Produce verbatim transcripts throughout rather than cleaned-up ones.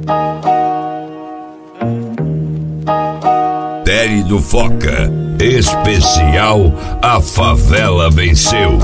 Série do Foca, especial A Favela Venceu.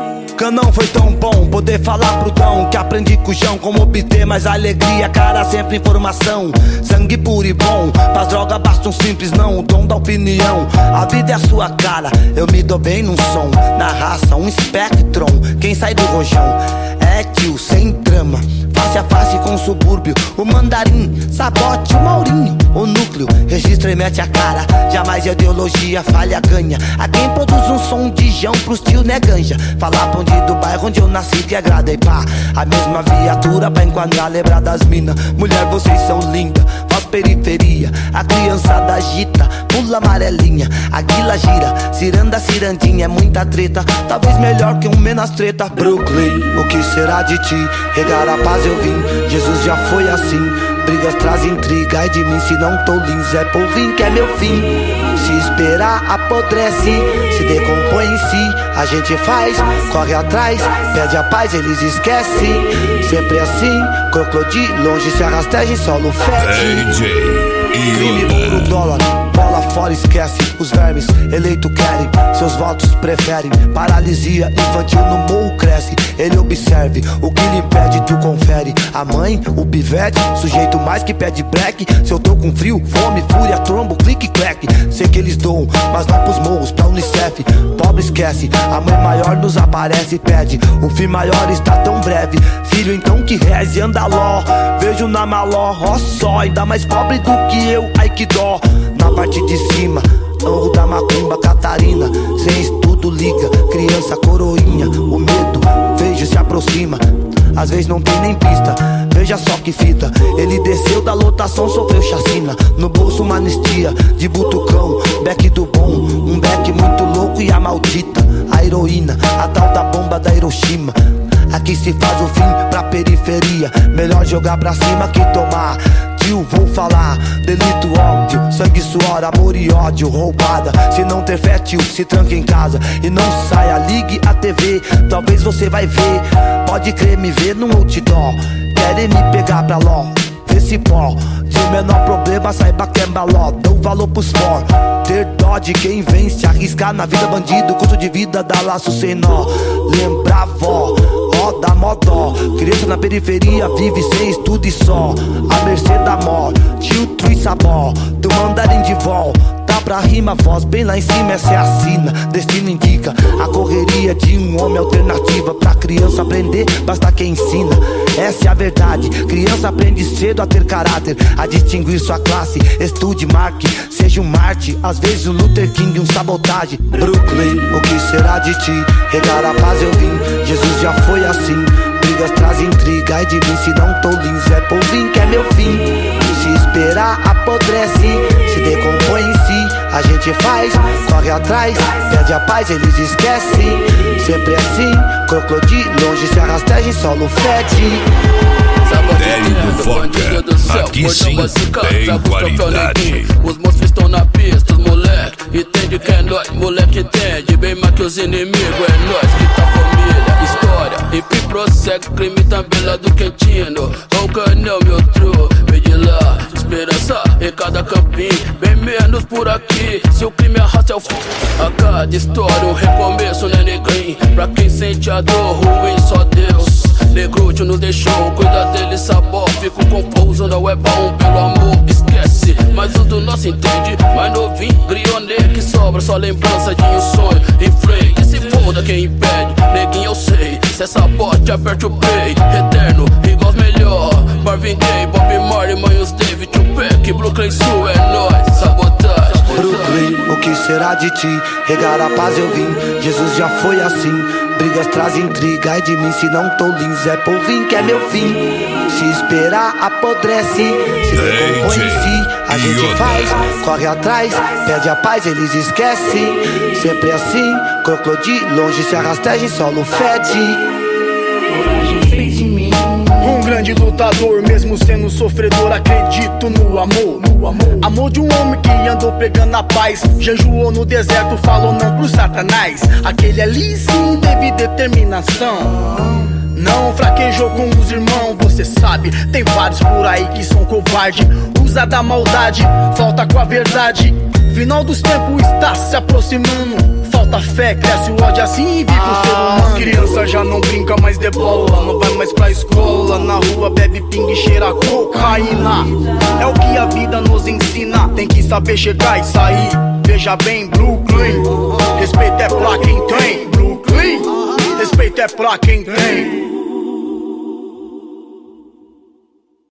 Não foi tão bom poder falar pro Dão que aprendi com o João como obter mais alegria, cara, sempre informação. Sangue puro e bom, pras drogas basta um simples não, o dom da opinião. A vida é a sua cara, eu me dou bem num som. Na raça, um espectron, quem sai do rojão é tio, sem trama, face a face com o subúrbio. O mandarim, sabote, o Maurinho, o núcleo, registra e mete a cara. Jamais ideologia falha, ganha. A quem produz um som de Jão pros tio, né, ganja. Falar pra onde do bairro onde eu nasci que agrada e pá. A mesma viatura pra enquadrar, lembrar das minas. Mulher, vocês são lindas, faz periferia. A criançada agita, pula amarelinha. A guila gira, ciranda, cirandinha. É muita treta, talvez melhor que um menos treta. Brooklyn, o que será de ti? Regar a paz eu vim, Jesus já foi assim. Brigas traz intriga, e de mim se não tô lindo. Zé Polvinho que é meu fim. Se esperar apodrece, se decompõe em si. A gente faz, corre atrás, pede a paz, eles esquecem. Sempre assim, crocodilo, longe se arrasteja em solo fede. D J Crime, muro, dólar, bola fora, esquece. Os vermes, eleito querem, seus votos preferem. Paralisia infantil no morro cresce. Ele observe, o que lhe impede tu confere. A mãe, o pivete, sujeito mais que pede break. Se eu tô com frio, fome, fúria, trombo, clique, clack. Sei que eles doam, mas não pros morros, pra Unicef. Pobre esquece, a mãe maior nos aparece e pede. O fim maior está tão breve. Filho então que reze, anda ló. Vejo na maló, ó só. Ainda mais pobre do que eu, ai que dó. Na parte de cima, Morro da Macumba, Catarina. Sem estudo liga, criança coroinha. O medo, vejo se aproxima. Às vezes não tem nem pista, veja só que fita. Ele desceu da lotação, sofreu chacina. No bolso uma anistia, de butucão. Beck do bom, um beck muito louco e a maldita. A heroína, a tal da bomba da Hiroshima. Aqui se faz o fim pra periferia. Melhor jogar pra cima que tomar. Tio, vou falar, delito óbvio. Sangue, suor, amor e ódio, roubada. Se não ter fé, tio, se tranca em casa e não saia, ligue a T V. Talvez você vai ver, pode crer, me ver no outdoor. Querem me pegar pra ló, vê se pó. De menor problema, saiba que é baló. Dou valor pros for, ter dó de quem vence. Arriscar na vida bandido, custo de vida dá laço sem nó. Lembra vó, ó da modó. Criança na periferia vive sem estudo e só a mercê da mó. Tio Trui Sabó, do mandarim de vó. Tá pra rima, voz bem lá em cima, essa é a sina. Destino indica a correria de um homem, alternativa. Pra criança aprender, basta quem ensina. Essa é a verdade, criança aprende cedo a ter caráter, a distinguir sua classe. Estude, marque, seja um Marte. Às vezes um Luther King, um sabotagem. Brooklyn, o que será de ti? Regar a paz eu vim, Jesus já foi assim. Brigas traz intriga, e de mim se não tô lindo. Zé Polvinho que é meu fim. Se esperar apodrece, se decompõe em si. A gente faz, corre atrás, pede a paz, eles esquecem. Sempre assim, crocodilo, longe se arrasteja em solo fede. Série do Foca, aqui sim tem qualidade. Os monstros estão na pista, os moleque entende que é nóis, moleque entende bem mais que os inimigos. É nós que tá família, história, enfim prossegue, crime também lá do Quentino. O canel meu tru, vem de lá, esperança em cada campinho, bem menos por aqui. Se o crime arrasta é o fim, a cada história um recomeço, né negrinho? Pra quem sente a dor ruim, só Deus. Negrúcio nos deixou, cuida dele, sabor. Fico confuso, não é bom, pelo amor, esquece. Mas o do nosso entende, mais novinho, grionê que sobra, só lembrança de um sonho. Em frente, se foda quem impede, neguinho eu sei. Se é sabote, aperte o play, eterno, igual melhor. Marvin Gaye, Bob Marley, Manhos David, Tupac, Brooklyn Sul, é nóis, sabotagem. Brooklyn, o que será de ti? Regar a paz eu vim, Jesus já foi assim. Brigas traz intriga, e de mim se não tô lindo. Zé Polvinho que é meu fim. Se esperar apodrece, se decompõe em si. A gente faz, corre atrás, pede a paz, eles esquecem. Sempre assim, crocodilo, longe se arrasteja em solo fede. Um grande lutador, mesmo sendo sofredor, acredito no amor, no amor. Amor de um homem que andou pregando a paz, jejuou no deserto, falou não pro satanás. Aquele ali sim teve determinação. Não fraquejou com os irmãos, você sabe. Tem vários por aí que são covarde. Usa da maldade, falta com a verdade. Final dos tempos está se aproximando. Falta fé, cresce o ódio, assim vive o ser humano. As crianças já não brinca mais de bola, não vai mais pra escola. Na rua bebe pingue e cheira cocaína. É o que a vida nos ensina. Tem que saber chegar e sair. Veja bem, Brooklyn, respeito é pra quem tem. Brooklyn, respeito é pra quem tem.